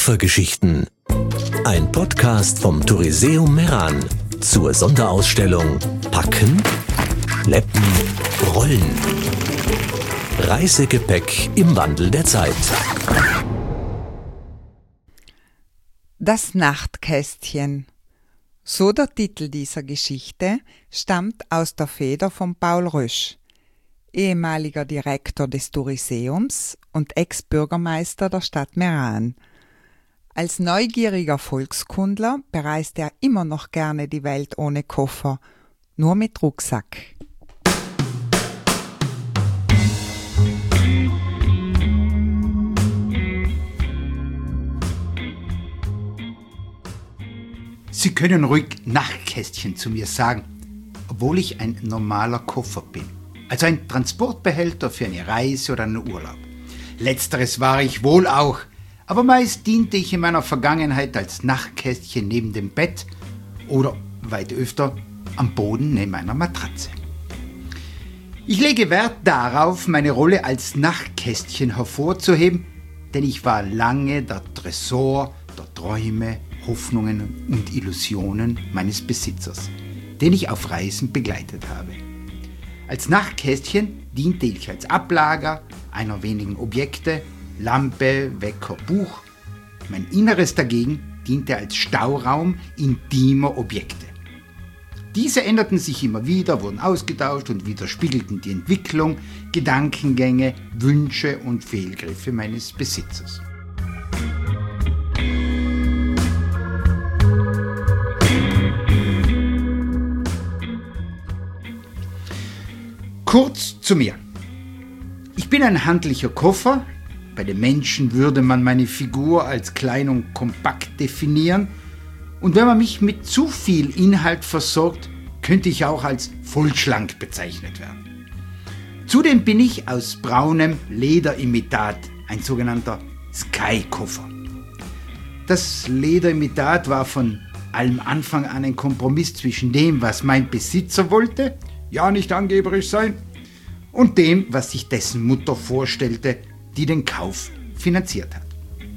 Koffergeschichten. Ein Podcast vom Touriseum Meran zur Sonderausstellung Packen, Schleppen, Rollen. Reisegepäck im Wandel der Zeit. Das Nachtkästchen. So der Titel dieser Geschichte stammt aus der Feder von Paul Rösch, ehemaliger Direktor des Touriseums und Ex-Bürgermeister der Stadt Meran. Als neugieriger Volkskundler bereist er immer noch gerne die Welt ohne Koffer, nur mit Rucksack. Sie können ruhig Nachtkästchen zu mir sagen, obwohl ich ein normaler Koffer bin. Also ein Transportbehälter für eine Reise oder einen Urlaub. Letzteres war ich wohl auch, aber meist diente ich in meiner Vergangenheit als Nachtkästchen neben dem Bett oder weit öfter am Boden neben einer Matratze. Ich lege Wert darauf, meine Rolle als Nachtkästchen hervorzuheben, denn ich war lange der Tresor der Träume, Hoffnungen und Illusionen meines Besitzers, den ich auf Reisen begleitet habe. Als Nachtkästchen diente ich als Ablager einer wenigen Objekte, Lampe, Wecker, Buch. Mein Inneres dagegen diente als Stauraum intimer Objekte. Diese änderten sich immer wieder, wurden ausgetauscht und widerspiegelten die Entwicklung, Gedankengänge, Wünsche und Fehlgriffe meines Besitzers. Kurz zu mir. Ich bin ein handlicher Koffer. Bei den Menschen würde man meine Figur als klein und kompakt definieren. Und wenn man mich mit zu viel Inhalt versorgt, könnte ich auch als vollschlank bezeichnet werden. Zudem bin ich aus braunem Lederimitat, ein sogenannter Sky-Koffer. Das Lederimitat war von allem Anfang an ein Kompromiss zwischen dem, was mein Besitzer wollte, ja nicht angeberisch sein, und dem, was sich dessen Mutter vorstellte, die den Kauf finanziert hat.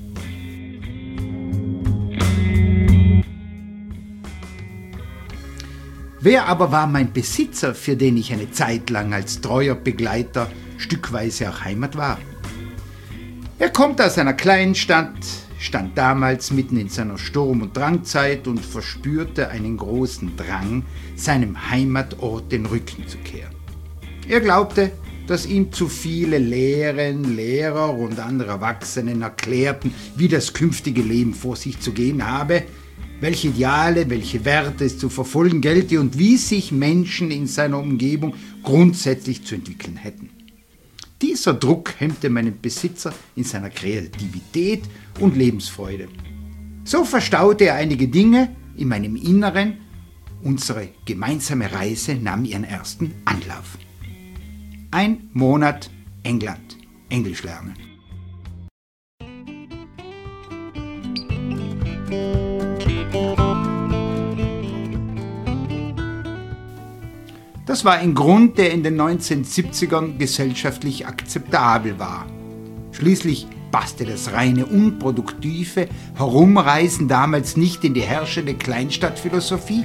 Wer aber war mein Besitzer, für den ich eine Zeit lang als treuer Begleiter stückweise auch Heimat war? Er kommt aus einer kleinen Stadt, stand damals mitten in seiner Sturm- und Drangzeit und verspürte einen großen Drang, seinem Heimatort den Rücken zu kehren. Er glaubte, dass ihm zu viele Lehren, Lehrer und andere Erwachsenen erklärten, wie das künftige Leben vor sich zu gehen habe, welche Ideale, welche Werte es zu verfolgen gelte und wie sich Menschen in seiner Umgebung grundsätzlich zu entwickeln hätten. Dieser Druck hemmte meinen Besitzer in seiner Kreativität und Lebensfreude. So verstaute er einige Dinge in meinem Inneren. Unsere gemeinsame Reise nahm ihren ersten Anlauf. 1 Monat England, Englisch lernen. Das war ein Grund, der in den 1970ern gesellschaftlich akzeptabel war. Schließlich passte das reine unproduktive Herumreisen damals nicht in die herrschende Kleinstadtphilosophie.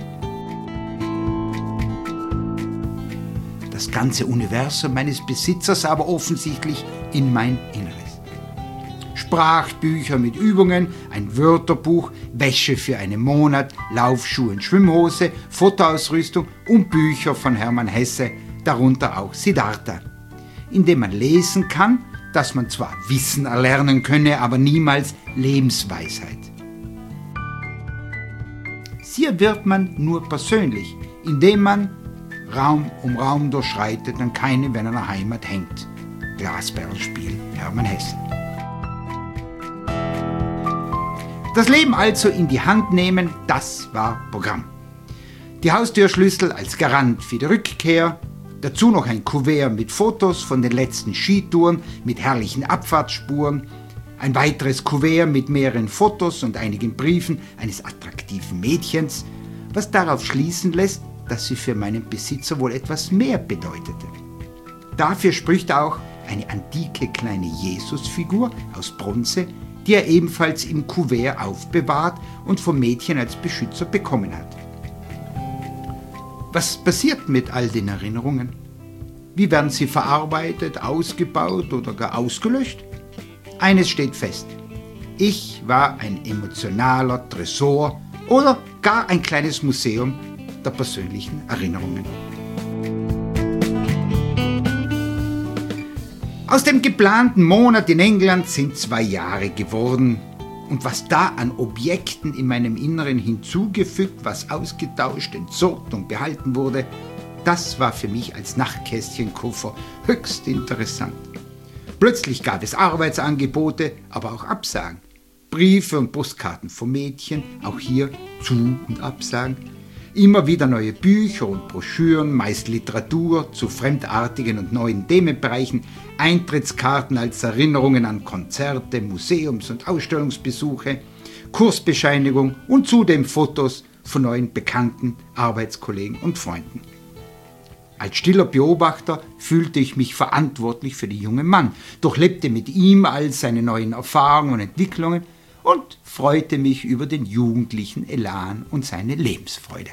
Das ganze Universum meines Besitzers aber offensichtlich in mein Inneres. Sprachbücher mit Übungen, ein Wörterbuch, Wäsche für einen Monat, Laufschuhe und Schwimmhose, Fotoausrüstung und Bücher von Hermann Hesse, darunter auch Siddhartha, in dem man lesen kann, dass man zwar Wissen erlernen könne, aber niemals Lebensweisheit. Sie wird man nur persönlich, indem man Raum um Raum durchschreitet und keine, wenn an der Heimat hängt. Glasperlenspiel, Hermann Hesse. Das Leben also in die Hand nehmen, das war Programm. Die Haustürschlüssel als Garant für die Rückkehr, dazu noch ein Kuvert mit Fotos von den letzten Skitouren mit herrlichen Abfahrtsspuren, ein weiteres Kuvert mit mehreren Fotos und einigen Briefen eines attraktiven Mädchens, was darauf schließen lässt, dass sie für meinen Besitzer wohl etwas mehr bedeutete. Dafür spricht auch eine antike kleine Jesusfigur aus Bronze, die er ebenfalls im Kuvert aufbewahrt und vom Mädchen als Beschützer bekommen hat. Was passiert mit all den Erinnerungen? Wie werden sie verarbeitet, ausgebaut oder gar ausgelöscht? Eines steht fest: Ich war ein emotionaler Tresor oder gar ein kleines Museum der persönlichen Erinnerungen. Aus dem geplanten Monat in England sind 2 Jahre geworden. Und was da an Objekten in meinem Inneren hinzugefügt, was ausgetauscht, entsorgt und behalten wurde, das war für mich als Nachtkästchenkoffer höchst interessant. Plötzlich gab es Arbeitsangebote, aber auch Absagen. Briefe und Postkarten von Mädchen, auch hier Zu- und Absagen. Immer wieder neue Bücher und Broschüren, meist Literatur zu fremdartigen und neuen Themenbereichen, Eintrittskarten als Erinnerungen an Konzerte, Museums- und Ausstellungsbesuche, Kursbescheinigung und zudem Fotos von neuen Bekannten, Arbeitskollegen und Freunden. Als stiller Beobachter fühlte ich mich verantwortlich für den jungen Mann, durchlebte mit ihm all seine neuen Erfahrungen und Entwicklungen und freute mich über den jugendlichen Elan und seine Lebensfreude.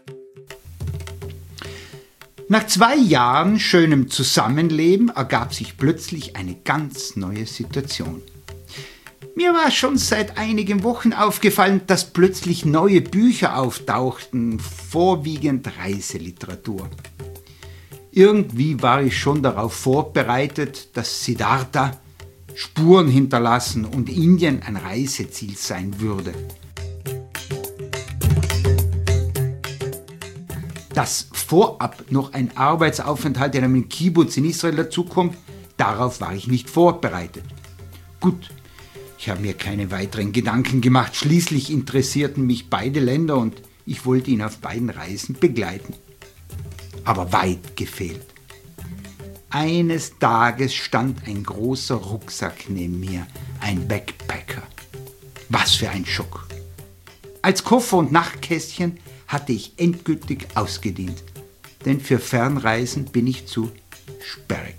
Nach 2 Jahren schönem Zusammenleben ergab sich plötzlich eine ganz neue Situation. Mir war schon seit einigen Wochen aufgefallen, dass plötzlich neue Bücher auftauchten, vorwiegend Reiseliteratur. Irgendwie war ich schon darauf vorbereitet, dass Siddhartha Spuren hinterlassen und Indien ein Reiseziel sein würde. Dass vorab noch ein Arbeitsaufenthalt in einem Kibbutz in Israel dazukommt, darauf war ich nicht vorbereitet. Gut, ich habe mir keine weiteren Gedanken gemacht. Schließlich interessierten mich beide Länder und ich wollte ihn auf beiden Reisen begleiten. Aber weit gefehlt. Eines Tages stand ein großer Rucksack neben mir, ein Backpacker. Was für ein Schock! Als Koffer und Nachtkästchen hatte ich endgültig ausgedient, denn für Fernreisen bin ich zu sperrig.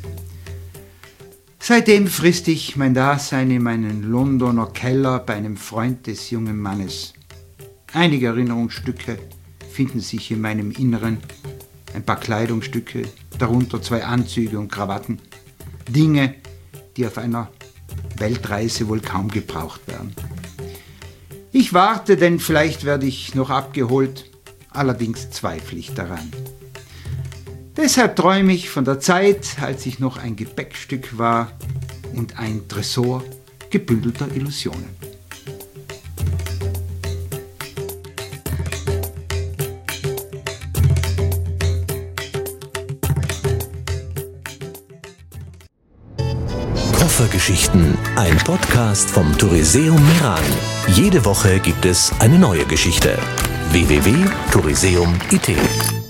Seitdem friste ich mein Dasein in meinen Londoner Keller bei einem Freund des jungen Mannes. Einige Erinnerungsstücke finden sich in meinem Inneren, ein paar Kleidungsstücke, darunter 2 Anzüge und Krawatten. Dinge, die auf einer Weltreise wohl kaum gebraucht werden. Ich warte, denn vielleicht werde ich noch abgeholt, allerdings zweifle ich daran. Deshalb träume ich von der Zeit, als ich noch ein Gepäckstück war und ein Tresor gebündelter Illusionen. Koffergeschichten, ein Podcast vom Touriseum Meran. Jede Woche gibt es eine neue Geschichte. www.touriseum.it